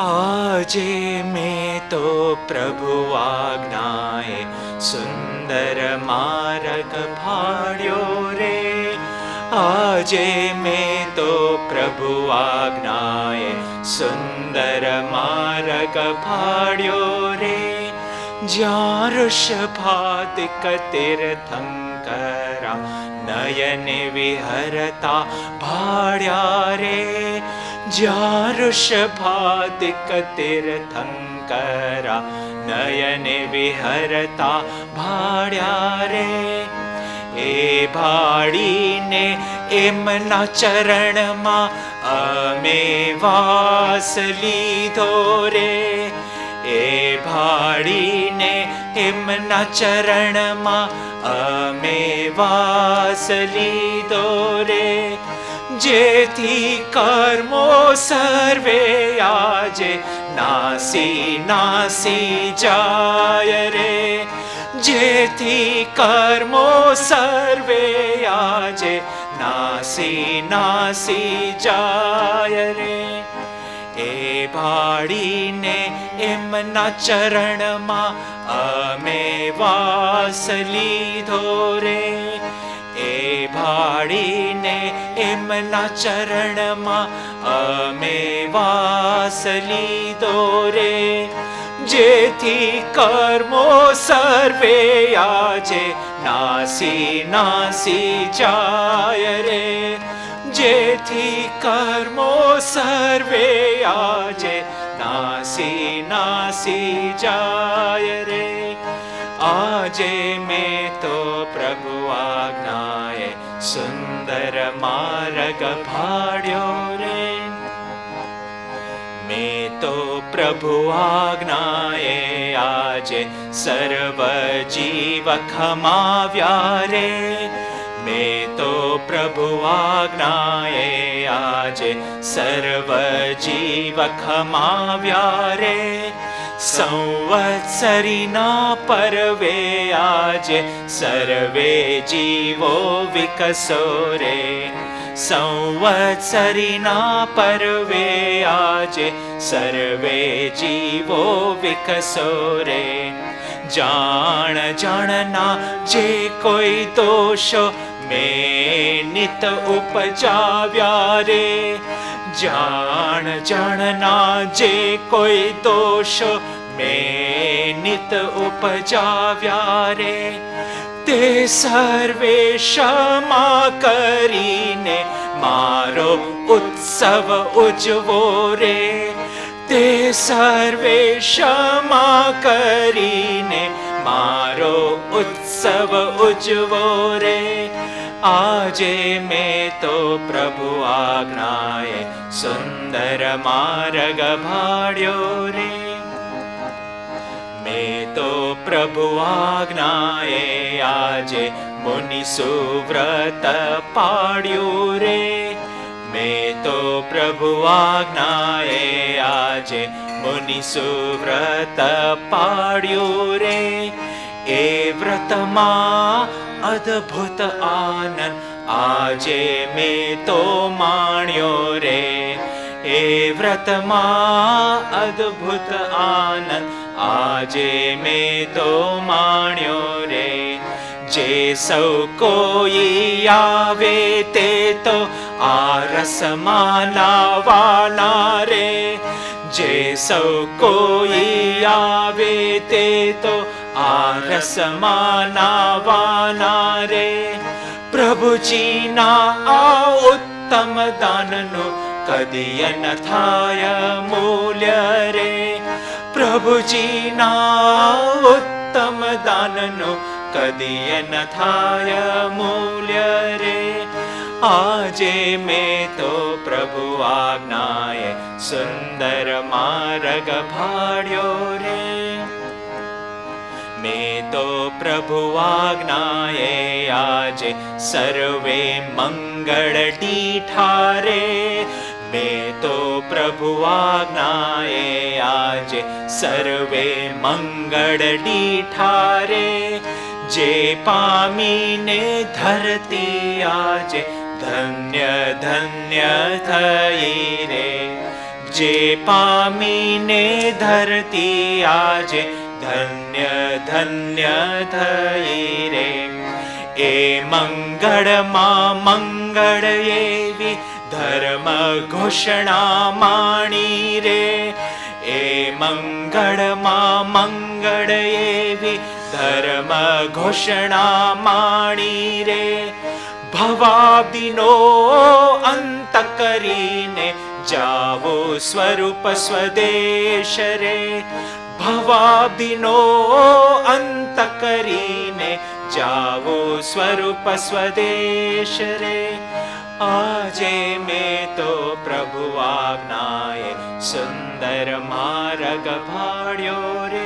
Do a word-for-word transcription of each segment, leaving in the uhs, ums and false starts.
આજે મેં તો પ્રભુ આજ્ઞાએ સુંદર માર્ગ ફાડ્યો રે. આજે મેં તો પ્રભુ આજ્ઞાએ સુંદર માર્ગ ફાડ્યો રે. જ્યાં ઋષભાદિક તીર્થંકરા નયને વિહરતા ભાડ્યા રે. જ્યાં ઋષભાદિક તીર્થંકરા નયને વિહરતા ભાડ્યા રે. એ ભાડીને એમના ચરણમાં અમે વાસ લીધો રે. એ ભાડીને એમના ચરણમાં અમે વાસ લીધો રે. જેથી કર્મો સર્વે આજે નાસી નાસી જાય રે. જેથી કર્મો સર્વે આજે નાસી નાસી જાય રે. એ ભાડીને એમના ચરણમાં અમે વાસ લીધો રે. એ ભાડીને એમના ચરણમાં અમે વાસ લીધો રે. જેથી કર્મો સર્વે આજે નાસી નાસી જાય રે. જેથી કર્મો સર્વે આજે નાસી નાસી જાય રે. આજે મેં તો પ્રભુ આજ્ઞાએ સુંદર માર્ગ ફાડ્યો રે. મેં તો પ્રભુ આજ્ઞાએ આજે સર્વ જીવ ખમાવ્યા રે. મેં તો પ્રભુ આજ્ઞાએ આજે સર્વ જીવ ખમાવ્યા રે. સંવત્સરીના પર્વે આજે સર્વે જીવો વિકસો રે. સંવત્સરીના પર્વે આજે સર્વે જીવો વિકસો રે. જાણ જાણના જે કોઈ દોષો મેં નિત ઉપજાવ્યા રે. જાણ જાણના જે કોઈ દોષો મેં નિત ઉપજાવ્યા રે. તે સર્વે ક્ષમા કરીને મારો ઉત્સવ ઉજવો રે. તે સર્વે ક્ષમા કરીને મારો ઉત્સવ ઉજવો રે. આજે મેં તો પ્રભુ આજ્ઞાએ સુંદર માર્ગ ભાડ્યો રે. મેં તો પ્રભુ આજ્ઞાએ આજે મુનિ સુવ્રત પાડ્યું રે. મેં તો પ્રભુ આજ્ઞાએ આજે મુનિ સુવ્રત પાડ્યું રે. એ વ્રતમાં અદ્ભુત આનંદ આજે મેં તો માણ્યો રે. એ વ્રતમાં અદ્ભુત આનંદ આજે મેં તો માણ્યો રે. જે સૌ કોઈ આવે તે તો આ રસમાં નાવાના રે. જે સૌ કોઈ આવે તે તો આ રસમાં નાવાના રે. પ્રભુજીના આ ઉત્તમ દાનનું કદીય ન થાય મૂલ્ય રે. પ્રભુજીના ઉત્તમ દાનનું કદીય ન થાય મૂલ્ય રે. આજે મેં તો પ્રભુ આજ્ઞાએ સુંદર માર્ગ ભાડ્યો રે. મેં તો પ્રભુ આજ્ઞાએ આજે સર્વે મંગળ દીઠા રે. મેં તો પ્રભુ આજ્ઞાએ આજે સર્વે મંગળ દીઠા રે. જે પામીને ધરતી આજે ધન્ય ધન્ય થઈ રે. જે પામીને ધરતી આજે ધન્ય ધન્ય થઈ રે. એ મંગળમાં મંગળ એવી ધર્મ ઘોષણા માણી રે. એ મંગળમાં મંગળ એવી ધર્મ ઘોષણા માણી રે. ભવાબ્દીનો અંત કરીને જાવો સ્વરૂપ સ્વદેશ રે. ભવાબ્દીનો અંત કરીને જાવો સ્વરૂપ સ્વદેશ રે. આજે મેં તો પ્રભુ આજ્ઞાએ સુંદર માર્ગ ભાળ્યો રે.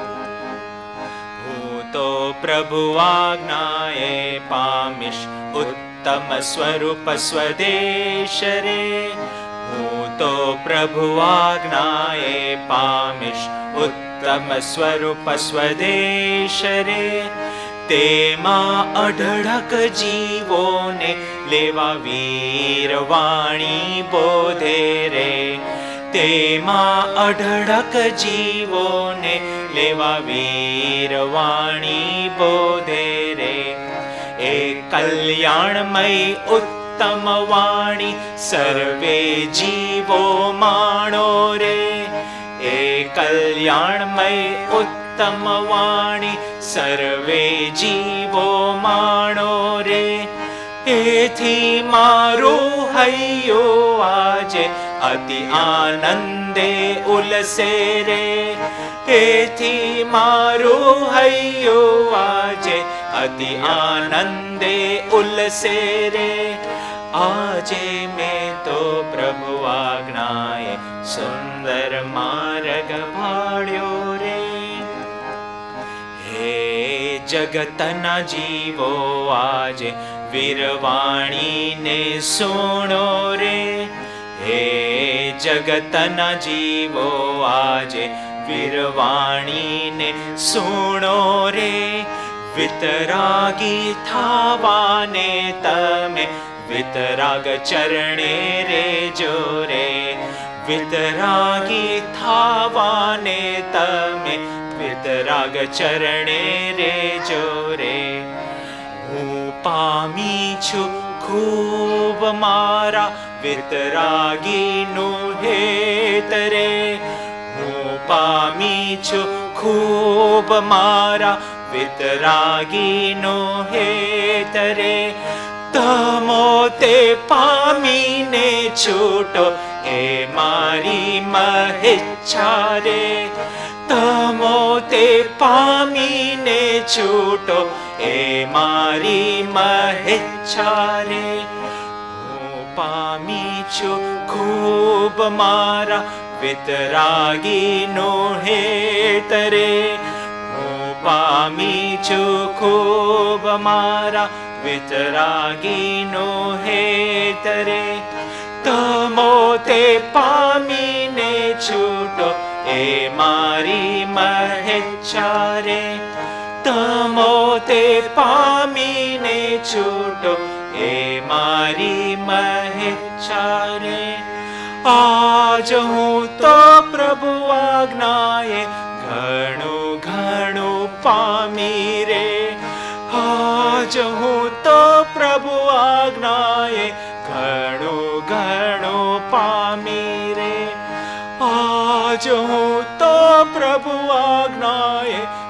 હું તો પ્રભુ આજ્ઞાએ પામીશ ઉત્તમ સ્વરૂપ સ્વદેશ રે. હું તો પ્રભુ આજ્ઞાએ પામીશ ઉત્તમ સ્વરૂપ સ્વદેશ રે. તેમાં અઢળક જીવોને લેવા વીરવાણી બોધે રે. તેમાં અઢળક જીવોને લેવા વીરવાણી બોધે રે. એ કલ્યાણમય ઉત્તમ વાણી સર્વે જીવો માણો રે. એ કલ્યાણમય ઉત્તમ વાણી સર્વે જીવો માણો રે. એથી મારું હૈયું આજે અતિ આનંદે ઉલસે રે. એથી મારું હૈયું આજે અતિ આનંદે ઉલસે રે. આજે મેં તો પ્રભુ આજ્ઞાએ સુંદર માર્ગ ભાળ્યો રે. હે જગતના જીવો આજે વીરવાણીને સુણો રે. હે જગતના જીવો આજે વીરવાણીને સુણો રે. વિતરાગી થાવાને તમે વિતરાગ ચરણે રેજો રે. વિતરાગી થાવાને તમે વિતરાગ ચરણે રેજો રે. હું પામી છું ખૂબ મારા વિતરાગીનું હેત રે. હું પામી છું ખૂબ મારા વિતરાગીનું હેત રે. તમો તે પામીને છૂટો એ મારી મહેચ્છા રે. તમો તે પામીને છૂટો એ મારી મહેચ્છા રે. હું પામી છું ખૂબ મારા વિતરાગીનું હેત રે. હું પામી છું ખૂબ મારા વિતરાગીનું હેત રે. તમો તે પામીને છૂટો એ મારી મહેચ્છા રે. તમો તે પામીને છૂટો એ મારી મહેચ્છા રે. આજ હું તો પ્રભુ આજ્ઞાએ ઘણું ઘણું પામી રે. આજ હું તો પ્રભુ આજ્ઞાએ ઘણું ઘણું પામી રે. આજ હું તો પ્રભુ આજ્ઞાએ